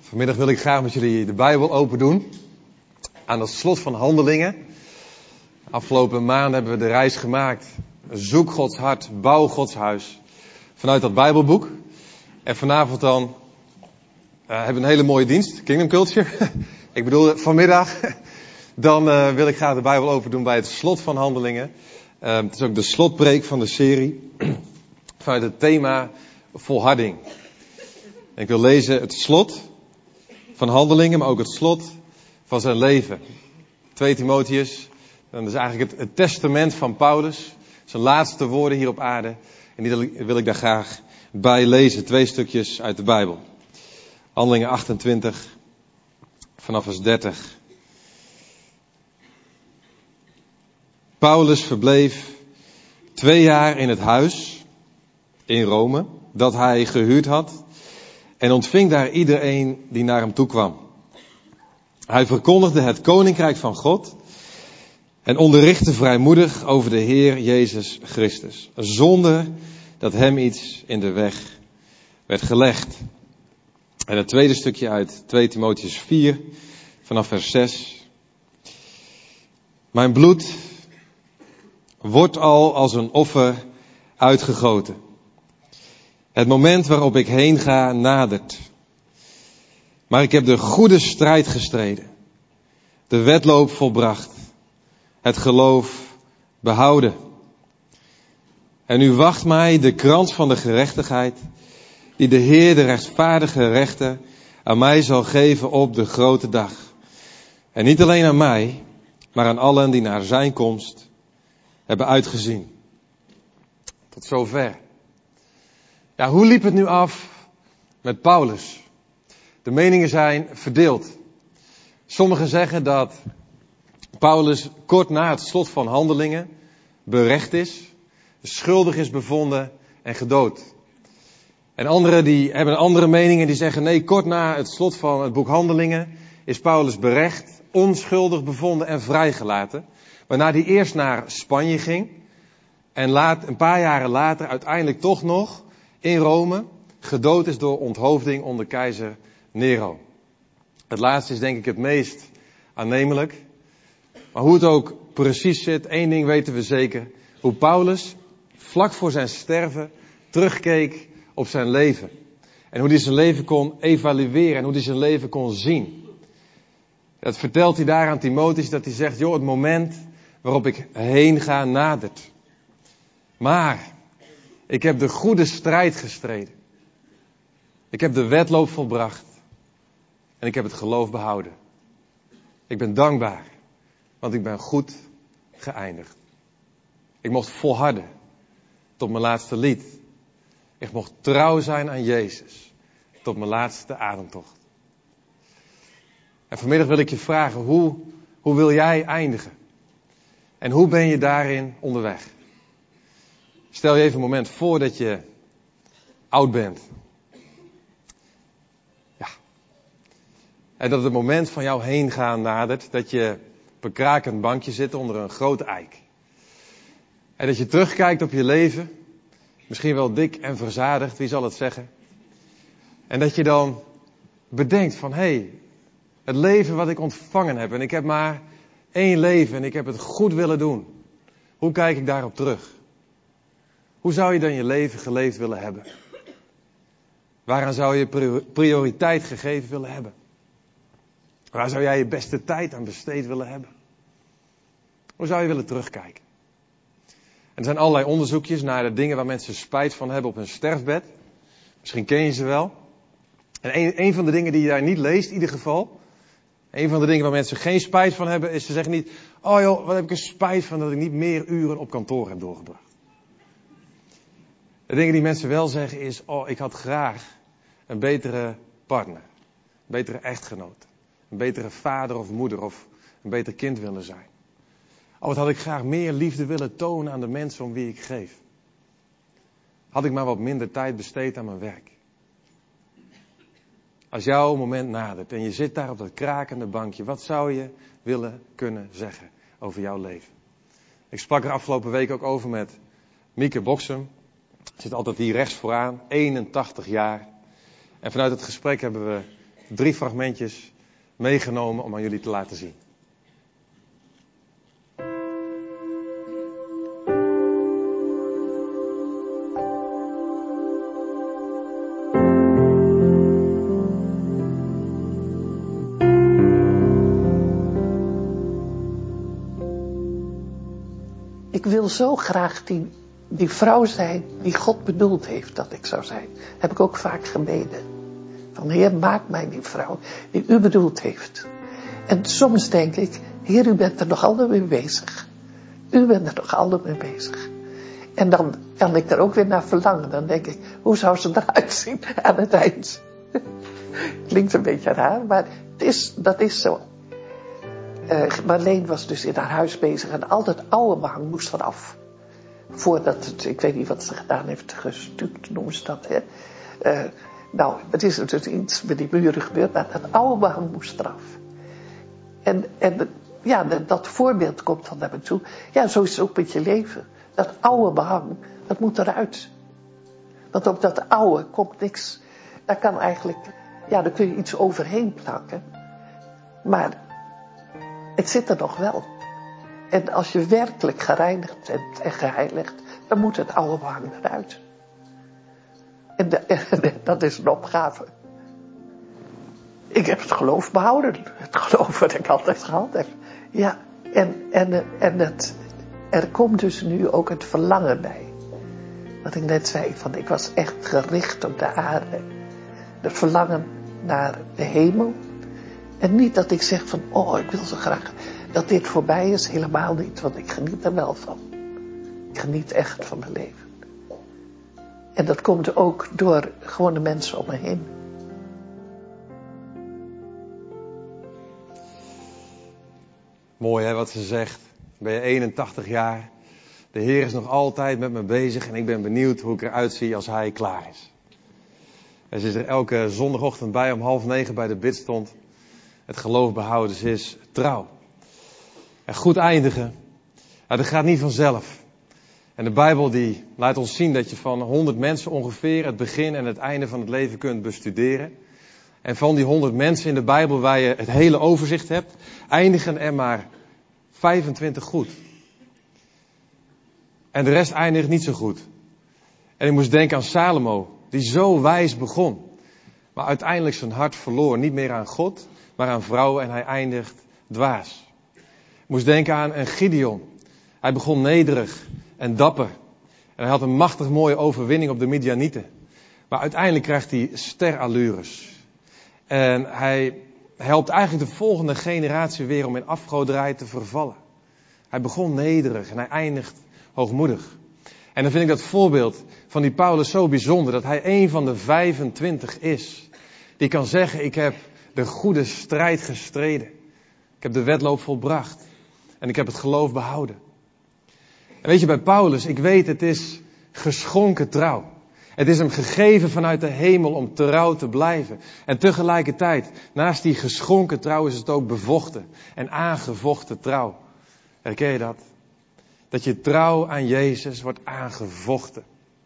Vanmiddag wil ik graag met jullie de Bijbel open doen. Aan het slot van Handelingen. Afgelopen maanden hebben we de reis gemaakt. Zoek Gods hart, bouw Gods huis. Vanuit dat Bijbelboek. En vanavond dan hebben we een hele mooie dienst. Kingdom Culture. Ik bedoel vanmiddag. Dan wil ik graag de Bijbel open doen bij het slot van Handelingen. Het is ook de slotpreek van de serie. Vanuit het thema volharding. En ik wil lezen het slot van Handelingen, maar ook het slot van zijn leven. 2 Timotheus, dat is eigenlijk het testament van Paulus. Zijn laatste woorden hier op aarde. En die wil ik daar graag bij lezen. 2 stukjes uit de Bijbel. Handelingen 28, vanaf vers 30. Paulus verbleef 2 jaar in het huis in Rome, dat hij gehuurd had. En ontving daar iedereen die naar hem toe kwam. Hij verkondigde het koninkrijk van God. En onderrichtte vrijmoedig over de Heer Jezus Christus. Zonder dat hem iets in de weg werd gelegd. En het tweede stukje uit 2 Timotheus 4, vanaf vers 6. Mijn bloed wordt al als een offer uitgegoten. Het moment waarop ik heen ga nadert. Maar ik heb de goede strijd gestreden. De wedloop volbracht. Het geloof behouden. En nu wacht mij de krans van de gerechtigheid, die de Heer, de rechtvaardige rechter, aan mij zal geven op de grote dag. En niet alleen aan mij, maar aan allen die naar zijn komst hebben uitgezien. Tot zover. Ja, hoe liep het nu af met Paulus? De meningen zijn verdeeld. Sommigen zeggen dat Paulus kort na het slot van Handelingen berecht is, schuldig is bevonden en gedood. En anderen die hebben een andere mening en die zeggen nee, kort na het slot van het boek Handelingen is Paulus berecht, onschuldig bevonden en vrijgelaten. Waarna hij eerst naar Spanje ging en een paar jaren later uiteindelijk toch nog in Rome gedood is door onthoofding onder keizer Nero. Het laatste is denk ik het meest aannemelijk. Maar hoe het ook precies zit, één ding weten we zeker. Hoe Paulus vlak voor zijn sterven terugkeek op zijn leven. En hoe hij zijn leven kon evalueren en hoe hij zijn leven kon zien. Dat vertelt hij daar aan Timotheus, dat hij zegt, joh, het moment waarop ik heen ga nadert. Maar ik heb de goede strijd gestreden. Ik heb de wedloop volbracht. En ik heb het geloof behouden. Ik ben dankbaar. Want ik ben goed geëindigd. Ik mocht volharden. Tot mijn laatste lied. Ik mocht trouw zijn aan Jezus. Tot mijn laatste ademtocht. En vanmiddag wil ik je vragen. Hoe wil jij eindigen? En hoe ben je daarin onderweg? Stel je even een moment voor dat je oud bent. Ja. En dat het moment van jouw heen gaan nadert. Dat je op een krakend bankje zit onder een grote eik. En dat je terugkijkt op je leven. Misschien wel dik en verzadigd, wie zal het zeggen. En dat je dan bedenkt van hé, het leven wat ik ontvangen heb. En ik heb maar 1 leven en ik heb het goed willen doen. Hoe kijk ik daarop terug? Hoe zou je dan je leven geleefd willen hebben? Waaraan zou je prioriteit gegeven willen hebben? Waar zou jij je beste tijd aan besteed willen hebben? Hoe zou je willen terugkijken? En er zijn allerlei onderzoekjes naar de dingen waar mensen spijt van hebben op hun sterfbed. Misschien ken je ze wel. En een van de dingen die je daar niet leest in ieder geval. Een van de dingen waar mensen geen spijt van hebben is ze zeggen niet, oh joh, wat heb ik er spijt van dat ik niet meer uren op kantoor heb doorgebracht. De dingen die mensen wel zeggen is, oh ik had graag een betere partner. Een betere echtgenoot. Een betere vader of moeder of een beter kind willen zijn. Oh, wat had ik graag meer liefde willen tonen aan de mensen om wie ik geef. Had ik maar wat minder tijd besteed aan mijn werk. Als jouw moment nadert en je zit daar op dat krakende bankje, wat zou je willen kunnen zeggen over jouw leven? Ik sprak er afgelopen week ook over met Mieke Boksem. Zit altijd hier rechts vooraan, 81 jaar. En vanuit het gesprek hebben we 3 fragmentjes meegenomen om aan jullie te laten zien. Ik wil zo graag die vrouw zijn die God bedoeld heeft dat ik zou zijn. Heb ik ook vaak gebeden. Van Heer, maak mij die vrouw die u bedoeld heeft. En soms denk ik, Heer, u bent er nog altijd mee bezig. U bent er nog altijd mee bezig. En dan kan ik er ook weer naar verlangen. Dan denk ik, hoe zou ze eruit zien aan het eind? Klinkt een beetje raar, maar dat is zo. Marleen was dus in haar huis bezig en al dat oude behang moest eraf. Voordat het, ik weet niet wat ze gedaan heeft, gestuukt noemen ze dat. Hè? Nou, het is natuurlijk iets met die muren gebeurd, maar dat oude behang moest eraf. En ja, dat voorbeeld komt dan naar me toe. Ja, zo is het ook met je leven. Dat oude behang, dat moet eruit. Want op dat oude komt niks. Daar kan eigenlijk, ja, daar kun je iets overheen plakken. Maar het zit er nog wel. En als je werkelijk gereinigd bent en geheiligd, dan moet het oude behang eruit. En dat is een opgave. Ik heb het geloof behouden. Het geloof wat ik altijd gehad heb. Ja, er komt dus nu ook het verlangen bij. Wat ik net zei, van ik was echt gericht op de aarde. Het verlangen naar de hemel. En niet dat ik zeg van, oh, ik wil zo graag dat dit voorbij is. Helemaal niet, want ik geniet er wel van. Ik geniet echt van mijn leven. En dat komt ook door gewoon de mensen om me heen. Mooi hè, wat ze zegt. Ben je 81 jaar. De Heer is nog altijd met me bezig en ik ben benieuwd hoe ik eruit zie als Hij klaar is. En ze is er elke zondagochtend bij om 8:30 bij de bidstond. Het geloof behouden, ze is trouw. En goed eindigen, dat gaat niet vanzelf. En de Bijbel die laat ons zien dat je van 100 mensen ongeveer het begin en het einde van het leven kunt bestuderen. En van die 100 mensen in de Bijbel waar je het hele overzicht hebt, eindigen er maar 25 goed. En de rest eindigt niet zo goed. En ik moest denken aan Salomo, die zo wijs begon. Maar uiteindelijk zijn hart verloor, niet meer aan God, maar aan vrouwen en hij eindigt dwaas. Ik moest denken aan een Gideon. Hij begon nederig en dapper. En hij had een machtig mooie overwinning op de Midianieten. Maar uiteindelijk krijgt hij sterallures. En hij helpt eigenlijk de volgende generatie weer om in afgoderij te vervallen. Hij begon nederig en hij eindigt hoogmoedig. En dan vind ik dat voorbeeld van die Paulus zo bijzonder, dat hij een van de 25 is. Die kan zeggen, ik heb de goede strijd gestreden. Ik heb de wedloop volbracht. En ik heb het geloof behouden. En weet je, bij Paulus, ik weet, het is geschonken trouw. Het is hem gegeven vanuit de hemel om trouw te blijven. En tegelijkertijd, naast die geschonken trouw is het ook bevochten en aangevochten trouw. Herken je dat? Dat je trouw aan Jezus wordt aangevochten.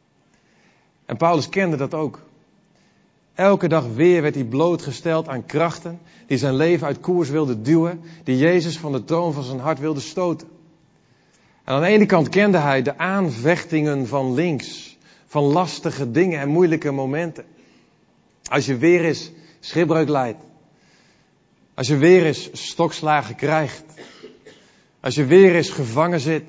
En Paulus kende dat ook. Elke dag weer werd hij blootgesteld aan krachten die zijn leven uit koers wilden duwen, die Jezus van de troon van zijn hart wilden stoten. En aan de ene kant kende hij de aanvechtingen van links, van lastige dingen en moeilijke momenten. Als je weer eens schipbreuk lijdt, als je weer eens stokslagen krijgt, als je weer eens gevangen zit,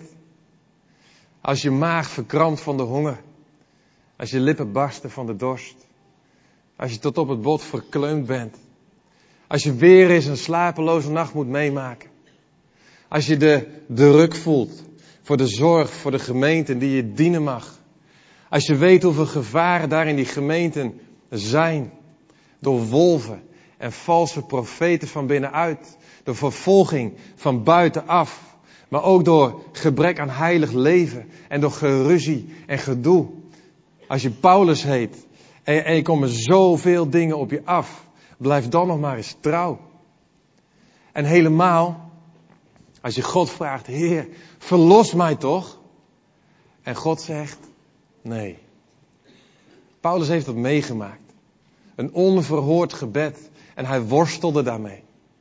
als je maag verkrampt van de honger, als je lippen barsten van de dorst, als je tot op het bot verkleumd bent, als je weer eens een slapeloze nacht moet meemaken, als je de druk voelt voor de zorg voor de gemeenten die je dienen mag, als je weet hoeveel gevaren daar in die gemeenten zijn, door wolven en valse profeten van binnenuit, door vervolging van buitenaf, maar ook door gebrek aan heilig leven en door geruzie en gedoe. Als je Paulus heet en je komen zoveel dingen op je af, blijf dan nog maar eens trouw. En helemaal als je God vraagt, Heer, verlos mij toch? En God zegt, nee. Paulus heeft dat meegemaakt. Een onverhoord gebed. En hij worstelde daarmee.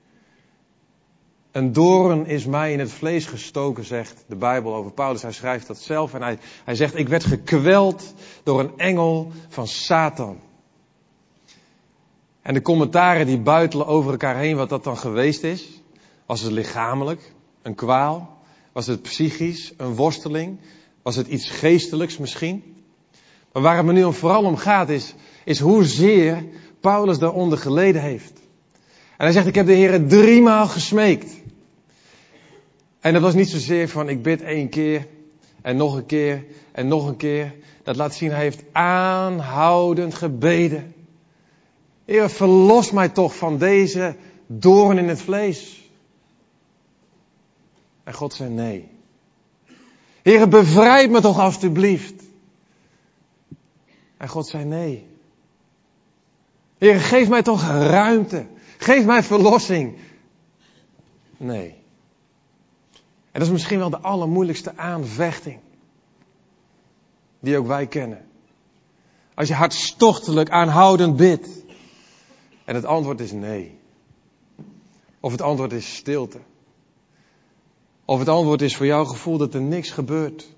Een doorn is mij in het vlees gestoken, zegt de Bijbel over Paulus. Hij schrijft dat zelf en hij zegt, ik werd gekweld door een engel van Satan. En de commentaren die buitelen over elkaar heen wat dat dan geweest is. Was het lichamelijk, een kwaal? Was het psychisch, een worsteling? Was het iets geestelijks misschien? Maar waar het me nu vooral om gaat is hoezeer Paulus daaronder geleden heeft. En hij zegt, ik heb de Heere 3 maal gesmeekt. En dat was niet zozeer van ik bid 1 keer en nog een keer en nog een keer. Dat laat zien, hij heeft aanhoudend gebeden. Heer, verlos mij toch van deze doorn in het vlees. En God zei nee. Heer, bevrijd me toch alstublieft. En God zei nee. Heer, geef mij toch ruimte. Geef mij verlossing. Nee. En dat is misschien wel de allermoeilijkste aanvechting. Die ook wij kennen. Als je hartstochtelijk aanhoudend bidt. En het antwoord is nee. Of het antwoord is stilte. Of het antwoord is voor jouw gevoel dat er niks gebeurt.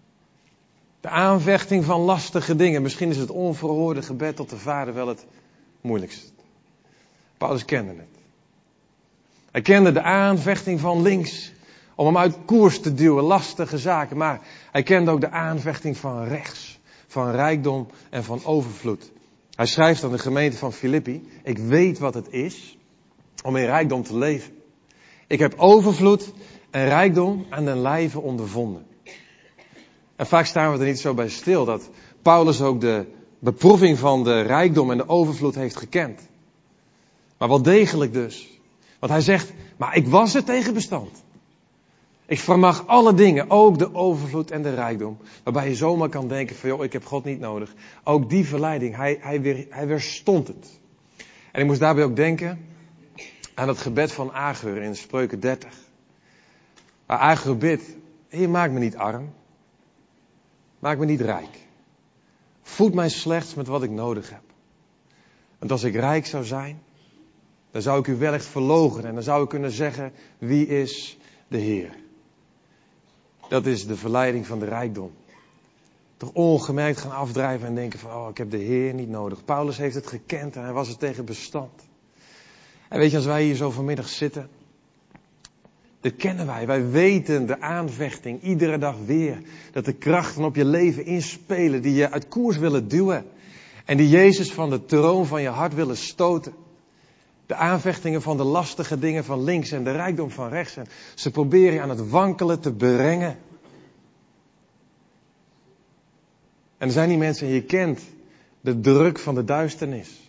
De aanvechting van lastige dingen. Misschien is het onverhoorde gebed tot de Vader wel het moeilijkst. Paulus kende het. Hij kende de aanvechting van links. Om hem uit koers te duwen. Lastige zaken. Maar hij kende ook de aanvechting van rechts. Van rijkdom en van overvloed. Hij schrijft aan de gemeente van Filippi. Ik weet wat het is om in rijkdom te leven. Ik heb overvloed en rijkdom aan den lijve ondervonden. En vaak staan we er niet zo bij stil dat Paulus ook de beproeving van de rijkdom en de overvloed heeft gekend. Maar wel degelijk dus. Want hij zegt, maar ik was er tegen bestand. Ik vermag alle dingen, ook de overvloed en de rijkdom. Waarbij je zomaar kan denken van, joh, ik heb God niet nodig. Ook die verleiding, hij weerstond het. En ik moest daarbij ook denken aan het gebed van Agur in Spreuken 30. Waar Agur bidt, Heer, maak me niet arm. Maak me niet rijk. Voed mij slechts met wat ik nodig heb. Want als ik rijk zou zijn, dan zou ik u wellicht verloochenen. En dan zou ik kunnen zeggen, wie is de Heer? Dat is de verleiding van de rijkdom. Toch ongemerkt gaan afdrijven en denken van, oh, ik heb de Heer niet nodig. Paulus heeft het gekend en hij was er tegen bestand. En weet je, als wij hier zo vanmiddag zitten, dat kennen wij. Wij weten de aanvechting iedere dag weer. Dat de krachten op je leven inspelen die je uit koers willen duwen. En die Jezus van de troon van je hart willen stoten. De aanvechtingen van de lastige dingen van links en de rijkdom van rechts. En ze proberen je aan het wankelen te brengen. En er zijn die mensen, en je kent de druk van de duisternis.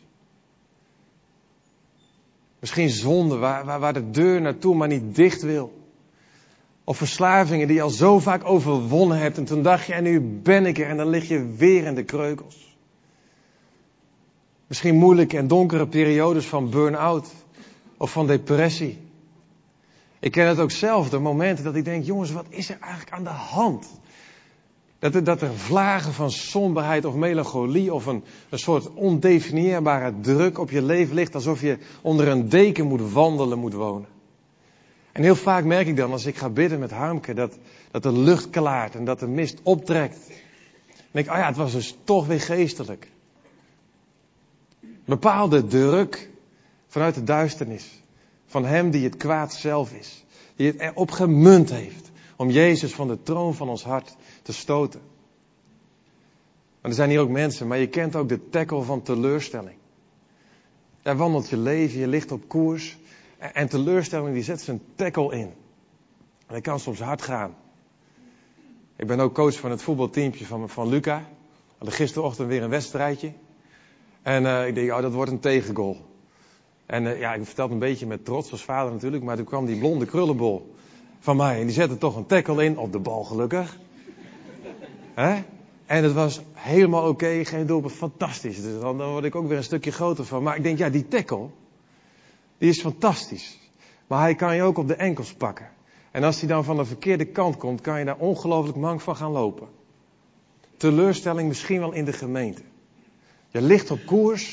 Misschien zonde waar de deur naartoe maar niet dicht wil. Of verslavingen die je al zo vaak overwonnen hebt. En toen dacht je, en nu ben ik er. En dan lig je weer in de kreukels. Misschien moeilijke en donkere periodes van burn-out. Of van depressie. Ik ken het ook zelf, de momenten dat ik denk, jongens, wat is er eigenlijk aan de hand? Dat er vlagen van somberheid of melancholie of een soort ondefinieerbare druk op je leven ligt. Alsof je onder een deken moet wandelen, moet wonen. En heel vaak merk ik dan, als ik ga bidden met Harmke, dat de lucht klaart en dat de mist optrekt. Dan denk ik, oh ja, het was dus toch weer geestelijk. Een bepaalde druk vanuit de duisternis. Van hem die het kwaad zelf is. Die het erop gemunt heeft om Jezus van de troon van ons hart te stoten. Maar er zijn hier ook mensen, maar je kent ook de tackle van teleurstelling. Daar wandelt je leven, je ligt op koers. En teleurstelling die zet zijn tackle in. En dat kan soms hard gaan. Ik ben ook coach van het voetbalteampje van Luca. We hadden gisterochtend weer een wedstrijdje. En ik denk, oh, dat wordt een tegengoal. En ja, ik vertel het een beetje met trots als vader natuurlijk. Maar toen kwam die blonde krullenbol van mij. En die zette toch een tackle in op de bal, gelukkig. Hè? En het was helemaal oké, geen doelpunt, fantastisch. Dus dan word ik ook weer een stukje groter van. Maar ik denk, ja, die tackle, die is fantastisch. Maar hij kan je ook op de enkels pakken. En als hij dan van de verkeerde kant komt, kan je daar ongelooflijk mank van gaan lopen. Teleurstelling misschien wel in de gemeente. Je ligt op koers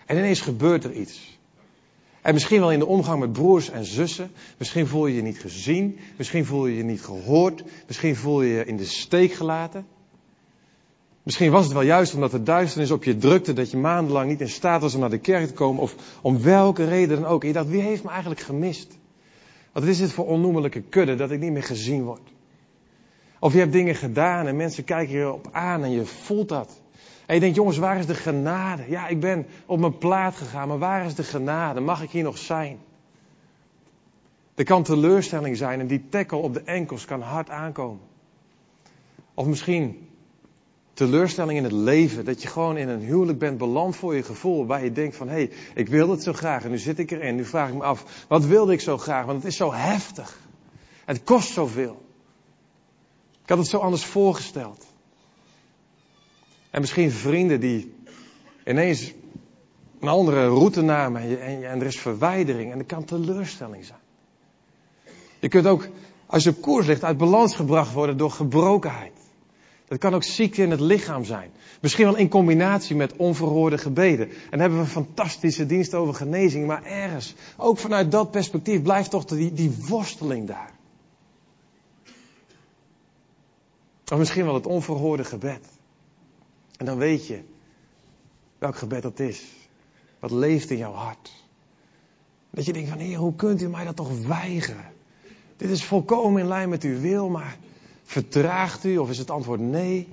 En ineens gebeurt er iets. En misschien wel in de omgang met broers en zussen. Misschien voel je je niet gezien. Misschien voel je je niet gehoord. Misschien voel je je in de steek gelaten. Misschien was het wel juist omdat de duisternis op je drukte, dat je maandenlang niet in staat was om naar de kerk te komen. Of om welke reden dan ook. En je dacht, wie heeft me eigenlijk gemist? Wat is dit voor onnoemelijke kudde dat ik niet meer gezien word? Of je hebt dingen gedaan en mensen kijken je op aan en je voelt dat. En je denkt, jongens, waar is de genade? Ja, ik ben op mijn plaat gegaan, maar waar is de genade? Mag ik hier nog zijn? Er kan teleurstelling zijn en die tackle op de enkels kan hard aankomen. Of misschien teleurstelling in het leven, dat je gewoon in een huwelijk bent beland voor je gevoel, waar je denkt van, hé, ik wil het zo graag en nu zit ik erin. Nu vraag ik me af, wat wilde ik zo graag? Want het is zo heftig. Het kost zoveel. Ik had het zo anders voorgesteld. En misschien vrienden die ineens een andere route namen en er is verwijdering en er kan teleurstelling zijn. Je kunt ook, als je op koers ligt, uit balans gebracht worden door gebrokenheid. Dat kan ook ziekte in het lichaam zijn. Misschien wel in combinatie met onverhoorde gebeden. En daar hebben we een fantastische dienst over genezing. Maar ergens, ook vanuit dat perspectief, blijft toch die worsteling daar. Of misschien wel het onverhoorde gebed. En dan weet je welk gebed dat is. Wat leeft in jouw hart. Dat je denkt van, Heer, hoe kunt u mij dat toch weigeren? Dit is volkomen in lijn met uw wil, maar vertraagt u of is het antwoord nee?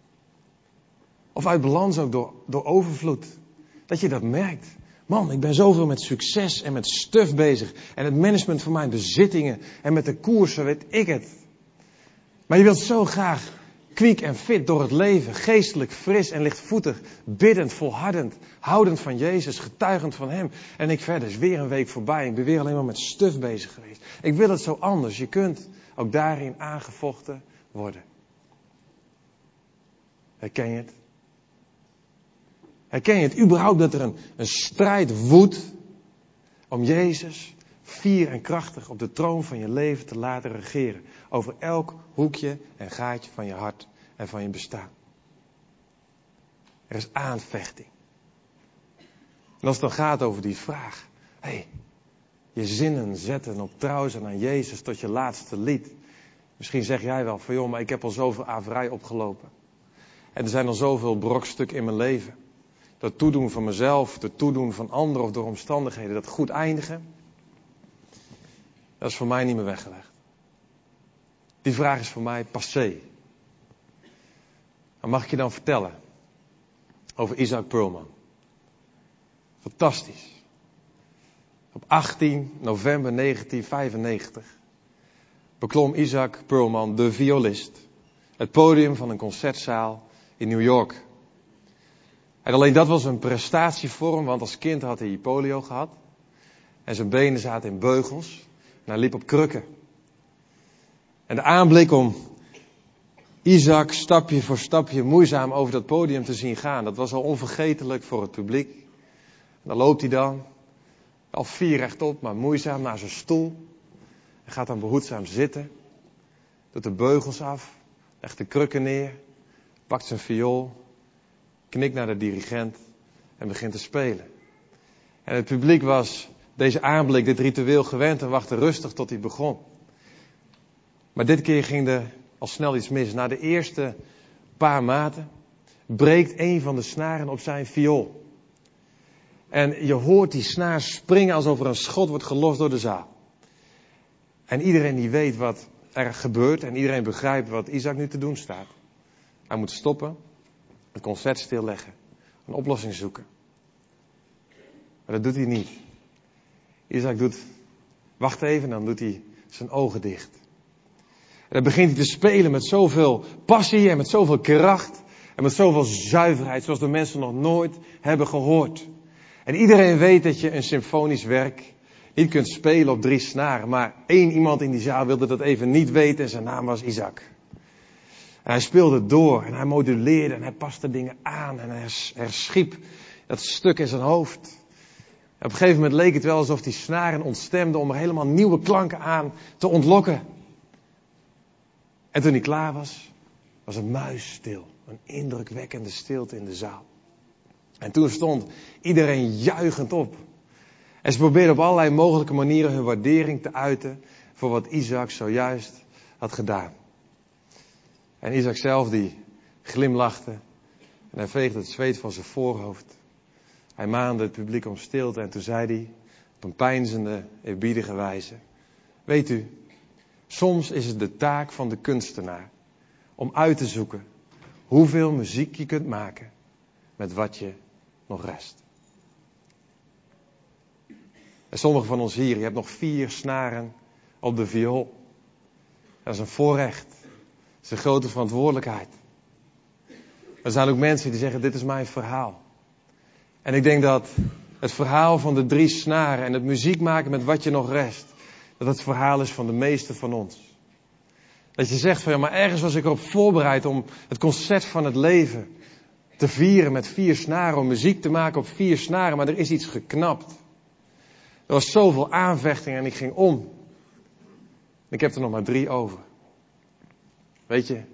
Of uit balans ook door overvloed. Dat je dat merkt. Man, ik ben zoveel met succes en met stuf bezig. En het management van mijn bezittingen. En met de koersen, weet ik het. Maar je wilt zo graag kwiek en fit door het leven. Geestelijk, fris en lichtvoetig. Biddend, volhardend. Houdend van Jezus, getuigend van Hem. En ik verder, is weer een week voorbij. Ik ben weer alleen maar met stuf bezig geweest. Ik wil het zo anders. Je kunt ook daarin aangevochten worden. Herken je het? Herken je het überhaupt dat er een strijd woedt om Jezus fier en krachtig op de troon van je leven te laten regeren. Over elk hoekje en gaatje van je hart en van je bestaan. Er is aanvechting. En als het dan gaat over die vraag. Je zinnen zetten op trouw zijn aan Jezus tot je laatste lied. Misschien zeg jij wel van joh, maar ik heb al zoveel averij opgelopen. En er zijn al zoveel brokstukken in mijn leven. Door het toedoen van mezelf, door het toedoen van anderen of door omstandigheden dat goed eindigen. Dat is voor mij niet meer weggelegd. Die vraag is voor mij passé. Dan mag ik je dan vertellen over Isaac Pearlman. Fantastisch. Op 18 november 1995 beklom Isaac Pearlman, de violist, het podium van een concertzaal in New York. En alleen dat was een prestatie voor hem, want als kind had hij polio gehad. En zijn benen zaten in beugels. En hij liep op krukken. En de aanblik om Isaac stapje voor stapje moeizaam over dat podium te zien gaan, dat was al onvergetelijk voor het publiek. En dan loopt hij dan, al 4 rechtop, maar moeizaam naar zijn stoel. En gaat dan behoedzaam zitten. Doet de beugels af, legt de krukken neer, pakt zijn viool, knikt naar de dirigent en begint te spelen. En het publiek was deze aanblik, dit ritueel gewend en wachtte rustig tot hij begon. Maar dit keer ging er al snel iets mis. Na de eerste paar maten breekt een van de snaren op zijn viool. En je hoort die snaar springen alsof er een schot wordt gelost door de zaal. En iedereen die weet wat er gebeurt en iedereen begrijpt wat Isaac nu te doen staat. Hij moet stoppen, het concert stilleggen, een oplossing zoeken. Maar dat doet hij niet. Isaac wacht even, dan doet hij zijn ogen dicht. En dan begint hij te spelen met zoveel passie en met zoveel kracht en met zoveel zuiverheid, zoals de mensen nog nooit hebben gehoord. En iedereen weet dat je een symfonisch werk niet kunt spelen op 3 snaren, maar 1 iemand in die zaal wilde dat even niet weten en zijn naam was Isaac. En hij speelde door en hij moduleerde en hij paste dingen aan en hij herschiep dat stuk in zijn hoofd. En op een gegeven moment leek het wel alsof die snaren ontstemden om er helemaal nieuwe klanken aan te ontlokken. En toen hij klaar was, was het muisstil. Een indrukwekkende stilte in de zaal. En toen stond iedereen juichend op. En ze probeerden op allerlei mogelijke manieren hun waardering te uiten voor wat Isaac zojuist had gedaan. En Isaac zelf die glimlachte en hij veegde het zweet van zijn voorhoofd. Hij maande het publiek om stilte en toen zei hij op een peinzende, eerbiedige wijze: weet u, soms is het de taak van de kunstenaar om uit te zoeken hoeveel muziek je kunt maken met wat je nog rest. En sommigen van ons hier, je hebt nog 4 snaren op de viool. Dat is een voorrecht. Dat is een grote verantwoordelijkheid. Er zijn ook mensen die zeggen, dit is mijn verhaal. En ik denk dat het verhaal van de 3 snaren en het muziek maken met wat je nog rest, dat het verhaal is van de meesten van ons. Dat je zegt van ja, maar ergens was ik erop voorbereid om het concert van het leven te vieren met 4 snaren, om muziek te maken op 4 snaren, maar er is iets geknapt. Er was zoveel aanvechting en ik ging om. Ik heb er nog maar 3 over. Weet je,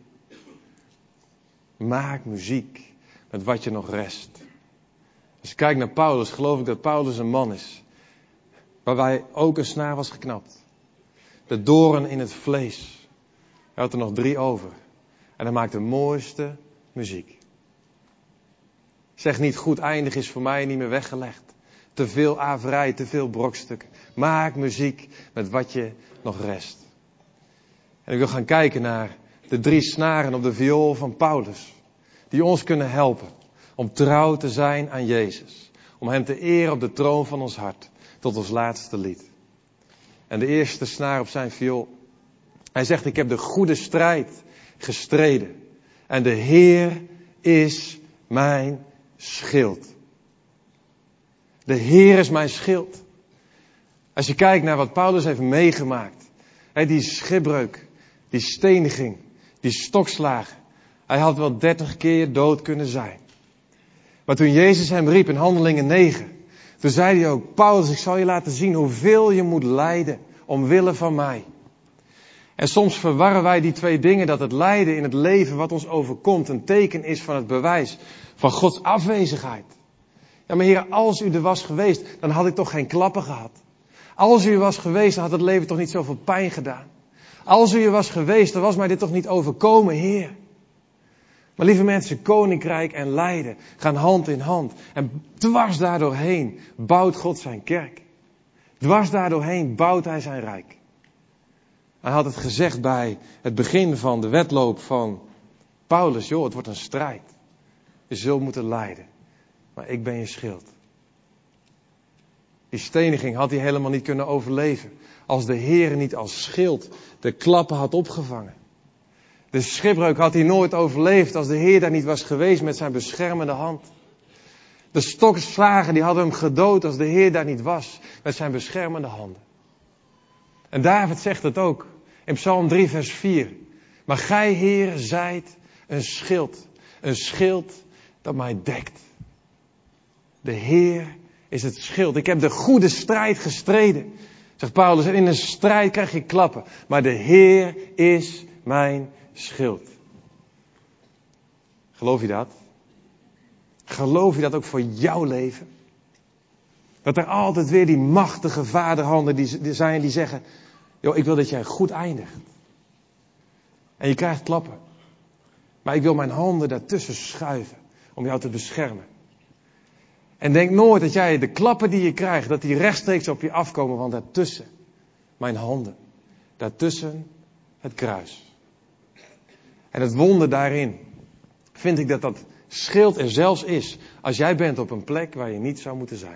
maak muziek met wat je nog rest. Als je kijkt naar Paulus, geloof ik dat Paulus een man is, waarbij ook een snaar was geknapt. De doorn in het vlees. Hij had er nog 3 over. En hij maakte de mooiste muziek. Zeg niet, goed eindig is voor mij niet meer weggelegd. Te veel averij, te veel brokstukken. Maak muziek met wat je nog rest. En ik wil gaan kijken naar de 3 snaren op de viool van Paulus. Die ons kunnen helpen om trouw te zijn aan Jezus. Om hem te eren op de troon van ons hart. Tot ons laatste lied. En de eerste snaar op zijn viool. Hij zegt, ik heb de goede strijd gestreden. En de Heer is mijn schild. De Heer is mijn schild. Als je kijkt naar wat Paulus heeft meegemaakt. Die schipbreuk, die steniging, die stokslagen. Hij had wel 30 keer dood kunnen zijn. Maar toen Jezus hem riep in Handelingen 9. Toen zei hij ook, Paulus, ik zal je laten zien hoeveel je moet lijden omwille van mij. En soms verwarren wij die 2 dingen, dat het lijden in het leven wat ons overkomt een teken is van het bewijs van Gods afwezigheid. Ja, maar Heer, als u er was geweest, dan had ik toch geen klappen gehad. Als u er was geweest, dan had het leven toch niet zoveel pijn gedaan. Als u er was geweest, dan was mij dit toch niet overkomen, Heer. Maar lieve mensen, koninkrijk en lijden gaan hand in hand. En dwars daardoorheen bouwt God zijn kerk. Dwars daardoorheen bouwt hij zijn rijk. Hij had het gezegd bij het begin van de wedloop van Paulus. Joh, het wordt een strijd. Je zult moeten lijden. Maar ik ben je schild. Die steniging had hij helemaal niet kunnen overleven. Als de Heer niet als schild de klappen had opgevangen. De schipbreuk had hij nooit overleefd als de Heer daar niet was geweest met zijn beschermende hand. De stokslagen die hadden hem gedood als de Heer daar niet was met zijn beschermende handen. En David zegt het ook in Psalm 3 vers 4. Maar gij, Heer, zijt een schild dat mij dekt. De Heer is het schild. Ik heb de goede strijd gestreden, zegt Paulus. En in een strijd krijg je klappen. Maar de Heer is mijn schild. Geloof je dat? Geloof je dat ook voor jouw leven? Dat er altijd weer die machtige vaderhanden die zijn die zeggen, joh, ik wil dat jij goed eindigt. En je krijgt klappen. Maar ik wil mijn handen daartussen schuiven om jou te beschermen. En denk nooit dat jij de klappen die je krijgt, dat die rechtstreeks op je afkomen, want daartussen mijn handen. Daartussen het kruis. En het wonder daarin vind ik dat schild er zelfs is als jij bent op een plek waar je niet zou moeten zijn.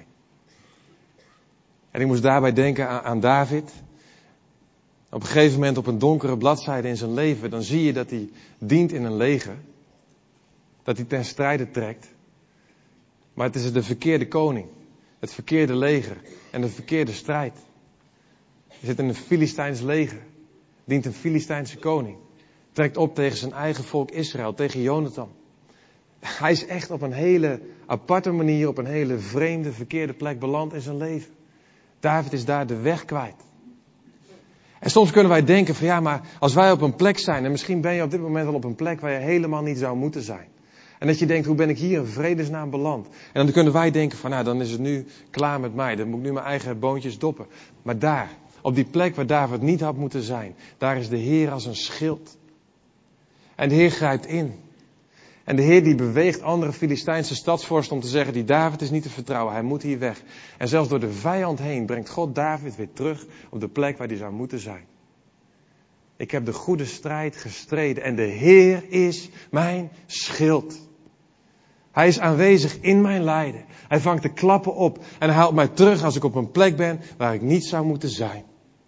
En ik moest daarbij denken aan David. Op een gegeven moment op een donkere bladzijde in zijn leven, dan zie je dat hij dient in een leger. Dat hij ten strijde trekt. Maar het is de verkeerde koning. Het verkeerde leger. En de verkeerde strijd. Hij zit in een Filistijns leger. Dient een Filistijnse koning. Trekt op tegen zijn eigen volk Israël. Tegen Jonathan. Hij is echt op een hele aparte manier. Op een hele vreemde, verkeerde plek beland in zijn leven. David is daar de weg kwijt. En soms kunnen wij denken van ja, maar als wij op een plek zijn. En misschien ben je op dit moment wel op een plek waar je helemaal niet zou moeten zijn. En dat je denkt, hoe ben ik hier in vredesnaam beland? En dan kunnen wij denken van, nou, dan is het nu klaar met mij. Dan moet ik nu mijn eigen boontjes doppen. Maar daar, op die plek waar David niet had moeten zijn, daar is de Heer als een schild. En de Heer grijpt in. En de Heer die beweegt andere Filistijnse stadsvorsten om te zeggen, die David is niet te vertrouwen, hij moet hier weg. En zelfs door de vijand heen brengt God David weer terug op de plek waar hij zou moeten zijn. Ik heb de goede strijd gestreden en de Heer is mijn schild. Hij is aanwezig in mijn lijden. Hij vangt de klappen op en hij haalt mij terug als ik op een plek ben waar ik niet zou moeten zijn.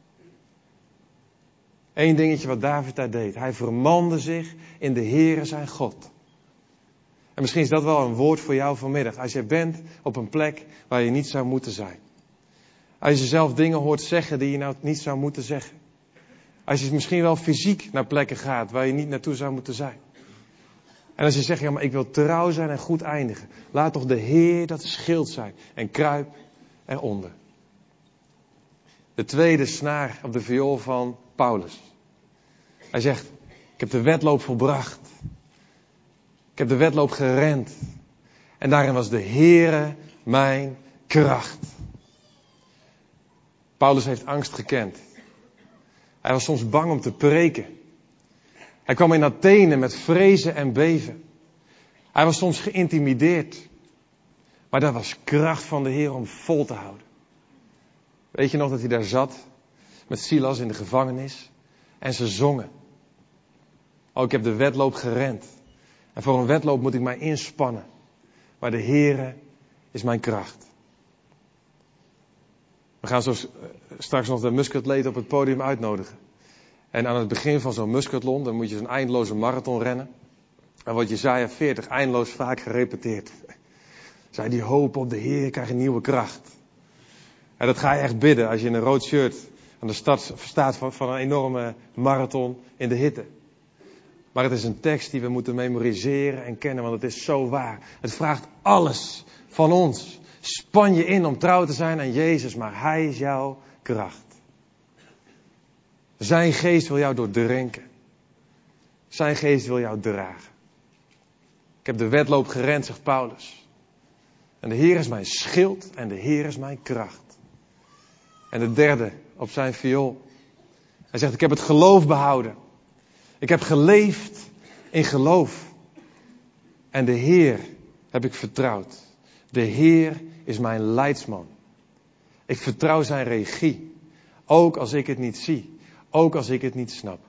Eén dingetje wat David daar deed. Hij vermande zich in de Heere zijn God. En misschien is dat wel een woord voor jou vanmiddag. Als je bent op een plek waar je niet zou moeten zijn. Als je zelf dingen hoort zeggen die je nou niet zou moeten zeggen. Als je misschien wel fysiek naar plekken gaat waar je niet naartoe zou moeten zijn. En als je zegt, ja maar ik wil trouw zijn en goed eindigen. Laat toch de Heer dat schild zijn. En kruip eronder. De tweede snaar op de viool van Paulus. Hij zegt, ik heb de wedloop volbracht. Ik heb de wedloop gerend. En daarin was de Heere mijn kracht. Paulus heeft angst gekend. Hij was soms bang om te preken. Hij kwam in Athene met vrezen en beven. Hij was soms geïntimideerd. Maar dat was kracht van de Heer om vol te houden. Weet je nog dat hij daar zat met Silas in de gevangenis en ze zongen. Oh, ik heb de wedloop gerend. En voor een wedloop moet ik mij inspannen. Maar de Heere is mijn kracht. We gaan zo straks nog de muskatleten op het podium uitnodigen. En aan het begin van zo'n muskatlon, dan moet je zo'n eindeloze marathon rennen. En wordt Jesaja 40 eindeloos vaak gerepeteerd. Zij die hopen op de Heer krijgen nieuwe kracht. En dat ga je echt bidden als je in een rood shirt aan de start staat van een enorme marathon in de hitte. Maar het is een tekst die we moeten memoriseren en kennen, want het is zo waar. Het vraagt alles van ons. Span je in om trouw te zijn aan Jezus, maar Hij is jouw kracht. Zijn geest wil jou doordrenken. Zijn geest wil jou dragen. Ik heb de wedloop gerend, zegt Paulus. En de Heer is mijn schild en de Heer is mijn kracht. En de derde op zijn viool. Hij zegt, ik heb het geloof behouden. Ik heb geleefd in geloof. En de Heer heb ik vertrouwd. De Heer is mijn leidsman. Ik vertrouw zijn regie. Ook als ik het niet zie. Ook als ik het niet snap.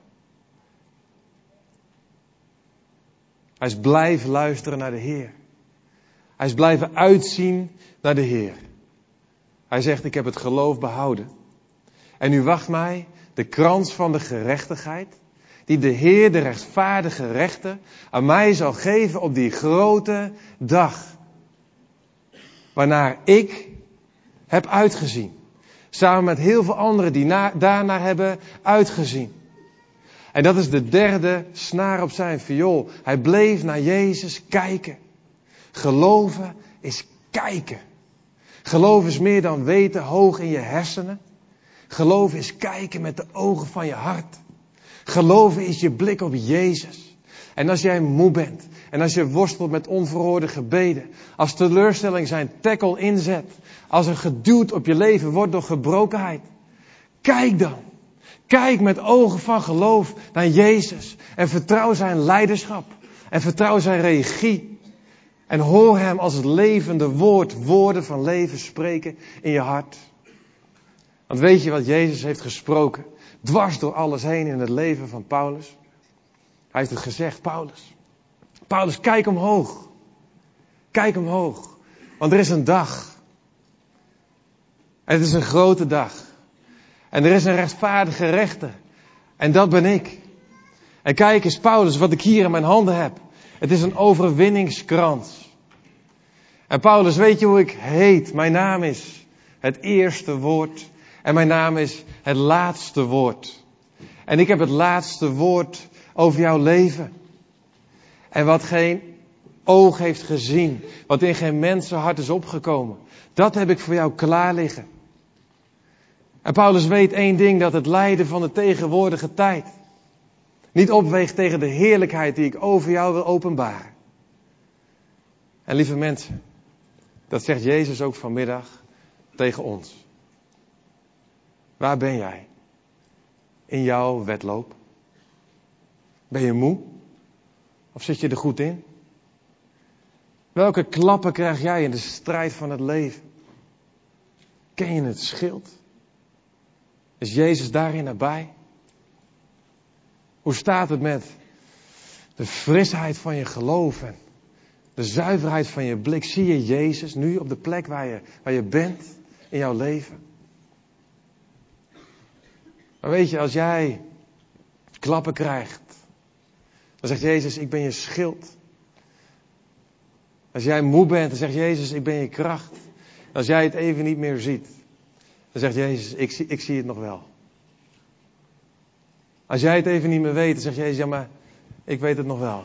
Hij is blijven luisteren naar de Heer. Hij is blijven uitzien naar de Heer. Hij zegt, ik heb het geloof behouden. En nu wacht mij de krans van de gerechtigheid, die de Heer, de rechtvaardige rechter, aan mij zal geven op die grote dag. Waarnaar ik heb uitgezien. Samen met heel veel anderen die daarnaar hebben uitgezien. En dat is de derde snaar op zijn viool. Hij bleef naar Jezus kijken. Geloven is kijken. Geloof is meer dan weten hoog in je hersenen. Geloof is kijken met de ogen van je hart. Geloven is je blik op Jezus. En als jij moe bent. En als je worstelt met onverhoorde gebeden. Als teleurstelling zijn tackle inzet. Als er geduwd op je leven wordt door gebrokenheid. Kijk dan. Kijk met ogen van geloof naar Jezus. En vertrouw zijn leiderschap. En vertrouw zijn regie. En hoor hem als het levende woord, woorden van leven spreken in je hart. Want weet je wat Jezus heeft gesproken? Dwars door alles heen in het leven van Paulus. Hij heeft het gezegd, Paulus, kijk omhoog. Kijk omhoog. Want er is een dag. En het is een grote dag. En er is een rechtvaardige rechter. En dat ben ik. En kijk eens, Paulus, wat ik hier in mijn handen heb. Het is een overwinningskrans. En Paulus, weet je hoe ik heet? Mijn naam is het eerste woord. En mijn naam is het laatste woord. En ik heb het laatste woord over jouw leven. En wat geen oog heeft gezien, wat in geen mensenhart is opgekomen, dat heb ik voor jou klaar liggen. En Paulus weet één ding, dat het lijden van de tegenwoordige tijd niet opweegt tegen de heerlijkheid die ik over jou wil openbaren. En lieve mensen, dat zegt Jezus ook vanmiddag tegen ons. Waar ben jij in jouw wedloop? Ben je moe? Of zit je er goed in? Welke klappen krijg jij in de strijd van het leven? Ken je het schild? Is Jezus daarin nabij? Hoe staat het met de frisheid van je geloof en de zuiverheid van je blik? Zie je Jezus nu op de plek waar je bent in jouw leven? Maar weet je, als jij klappen krijgt, dan zegt Jezus, ik ben je schild. Als jij moe bent, dan zegt Jezus, ik ben je kracht. En als jij het even niet meer ziet, dan zegt Jezus, ik zie het nog wel. Als jij het even niet meer weet, dan zegt Jezus, ja maar ik weet het nog wel.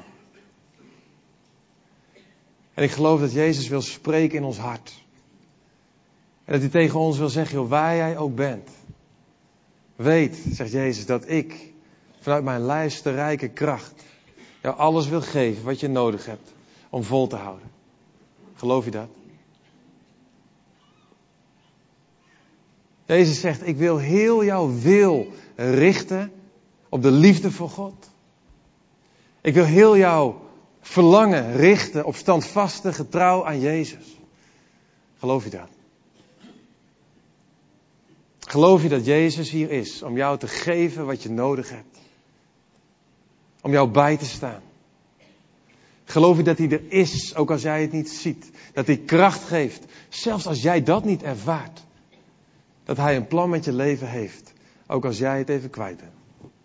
En ik geloof dat Jezus wil spreken in ons hart. En dat hij tegen ons wil zeggen, joh, waar jij ook bent. Weet, zegt Jezus, dat ik vanuit mijn lijsterrijke kracht jou alles wil geven wat je nodig hebt om vol te houden. Geloof je dat? Jezus zegt, ik wil heel jouw wil richten op de liefde voor God. Ik wil heel jouw verlangen richten op standvastige trouw aan Jezus. Geloof je dat? Geloof je dat Jezus hier is om jou te geven wat je nodig hebt? Om jou bij te staan? Geloof je dat hij er is, ook als jij het niet ziet? Dat hij kracht geeft, zelfs als jij dat niet ervaart. Dat hij een plan met je leven heeft, ook als jij het even kwijt bent.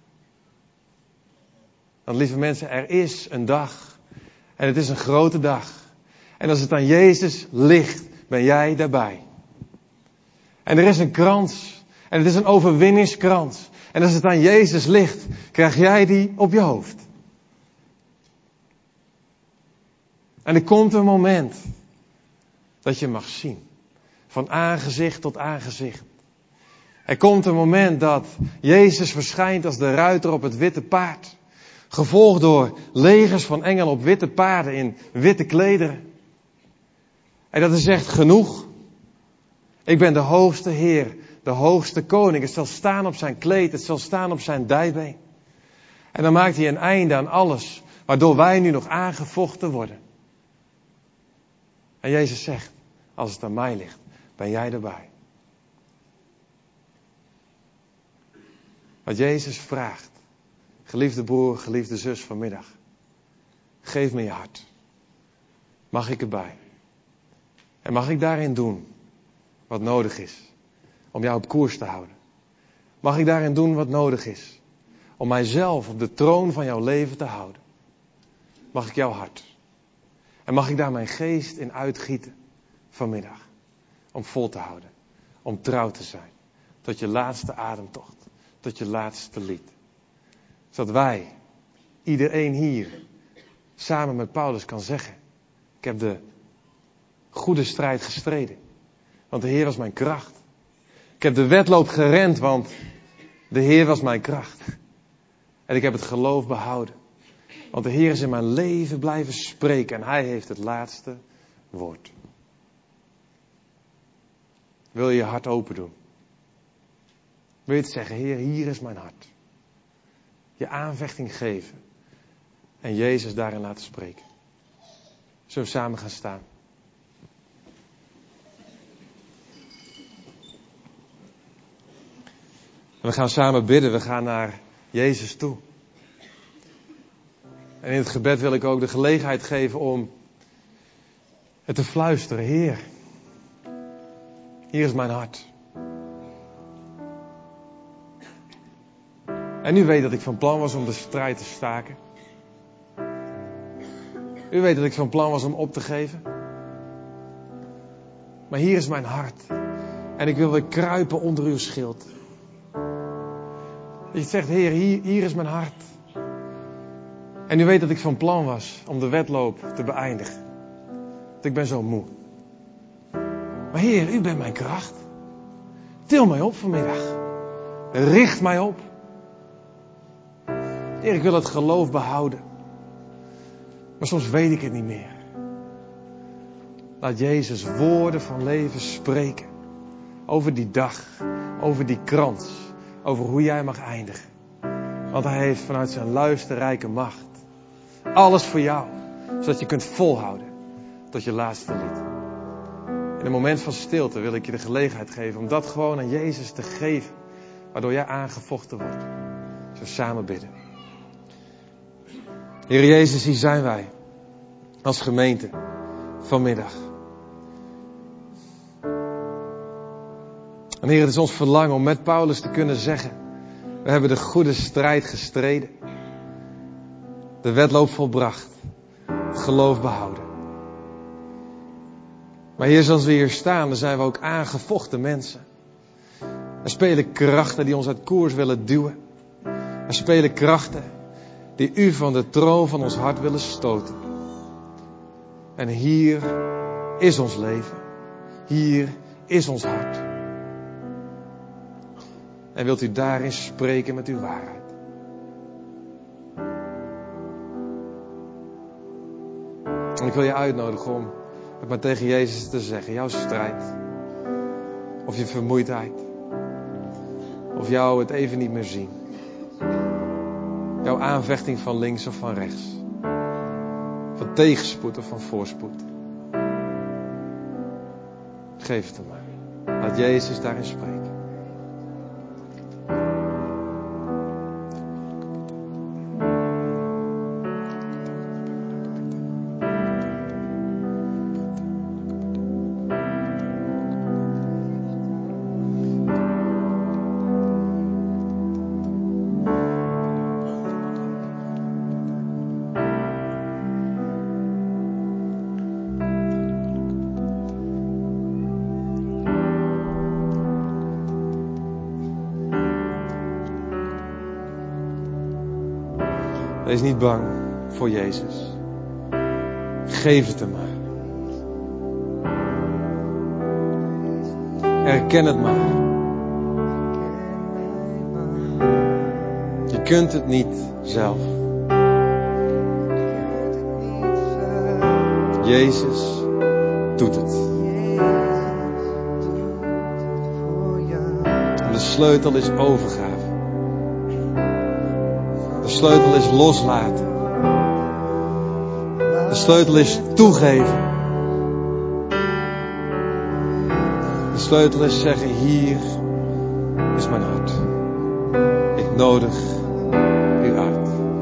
Want lieve mensen, er is een dag. En het is een grote dag. En als het aan Jezus ligt, ben jij daarbij. En er is een krans. En het is een overwinningskrans. En als het aan Jezus ligt, krijg jij die op je hoofd. En er komt een moment dat je mag zien. Van aangezicht tot aangezicht. Er komt een moment dat Jezus verschijnt als de ruiter op het witte paard. Gevolgd door legers van engelen op witte paarden in witte klederen. En dat hij zegt, genoeg. Ik ben de hoogste Heer, de hoogste koning. Het zal staan op zijn kleed, het zal staan op zijn dijbeen. En dan maakt hij een einde aan alles, waardoor wij nu nog aangevochten worden. En Jezus zegt, als het aan mij ligt, ben jij erbij. Wat Jezus vraagt, geliefde broer, geliefde zus vanmiddag. Geef me je hart. Mag ik erbij? En mag ik daarin doen wat nodig is om jou op koers te houden? Mag ik daarin doen wat nodig is om mijzelf op de troon van jouw leven te houden? Mag ik jouw hart? En mag ik daar mijn geest in uitgieten vanmiddag? Om vol te houden. Om trouw te zijn. Tot je laatste ademtocht. Tot je laatste lied. Zodat wij, iedereen hier, samen met Paulus kan zeggen. Ik heb de goede strijd gestreden. Want de Heer was mijn kracht. Ik heb de wedloop gerend, want de Heer was mijn kracht. En ik heb het geloof behouden. Want de Heer is in mijn leven blijven spreken en Hij heeft het laatste woord. Wil je je hart open doen? Wil je het zeggen, Heer, hier is mijn hart. Je aanvechting geven. En Jezus daarin laten spreken. Zullen we samen gaan staan? En we gaan samen bidden, we gaan naar Jezus toe. En in het gebed wil ik ook de gelegenheid geven om het te fluisteren. Heer, hier is mijn hart. En u weet dat ik van plan was om de strijd te staken. U weet dat ik van plan was om op te geven. Maar hier is mijn hart. En ik wil weer kruipen onder uw schild. Dat je zegt, Heer, hier is mijn hart. En u weet dat ik van plan was om de wedloop te beëindigen. Want ik ben zo moe. Maar Heer, u bent mijn kracht. Til mij op vanmiddag. Richt mij op. Heer, ik wil het geloof behouden. Maar soms weet ik het niet meer. Laat Jezus woorden van leven spreken. Over die dag, over die krans, over hoe jij mag eindigen. Want hij heeft vanuit zijn luisterrijke macht alles voor jou, zodat je kunt volhouden tot je laatste lied. In een moment van stilte wil ik je de gelegenheid geven om dat gewoon aan Jezus te geven, waardoor jij aangevochten wordt. Zo samen bidden. Heer Jezus, hier zijn wij als gemeente vanmiddag. En Heer, het is ons verlangen om met Paulus te kunnen zeggen: we hebben de goede strijd gestreden, de wedloop volbracht, het geloof behouden. Maar Heer, zoals we hier staan, dan zijn we ook aangevochten mensen. Er spelen krachten die ons uit koers willen duwen. Er spelen krachten die u van de troon van ons hart willen stoten. En hier is ons leven. Hier is ons hart. En wilt u daarin spreken met uw waarheid. En ik wil je uitnodigen om het maar tegen Jezus te zeggen. Jouw strijd. Of je vermoeidheid. Of jou het even niet meer zien. Jouw aanvechting van links of van rechts. Van tegenspoed of van voorspoed. Geef het hem maar. Laat Jezus daarin spreken. Wees niet bang voor Jezus. Geef het hem maar. Erken het maar. Je kunt het niet zelf. Jezus doet het. En de sleutel is overgave. De sleutel is loslaten. De sleutel is toegeven. De sleutel is zeggen: hier is mijn hart. Ik nodig u uit.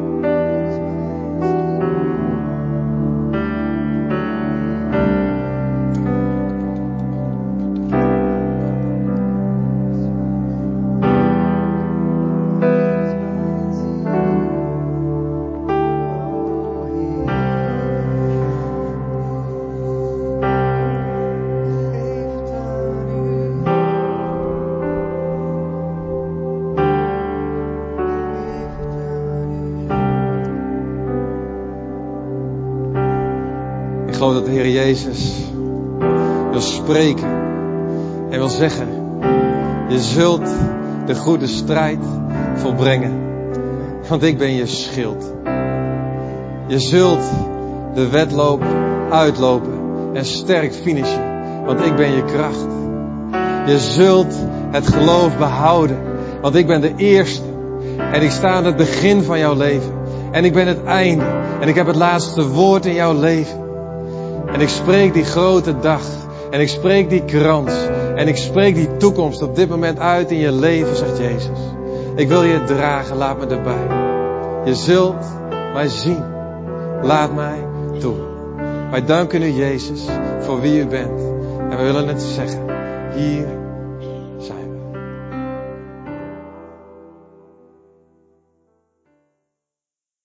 Ik geloof dat de Heer Jezus wil spreken en wil zeggen: je zult de goede strijd volbrengen, want ik ben je schild. Je zult de wedloop uitlopen en sterk finishen, want ik ben je kracht. Je zult het geloof behouden, want ik ben de eerste en ik sta aan het begin van jouw leven. En ik ben het einde en ik heb het laatste woord in jouw leven. En ik spreek die grote dag. En ik spreek die krans. En ik spreek die toekomst op dit moment uit in je leven, zegt Jezus. Ik wil je dragen, laat me erbij. Je zult mij zien. Laat mij toe. Wij danken u, Jezus, voor wie u bent. En we willen het zeggen. Hier zijn we.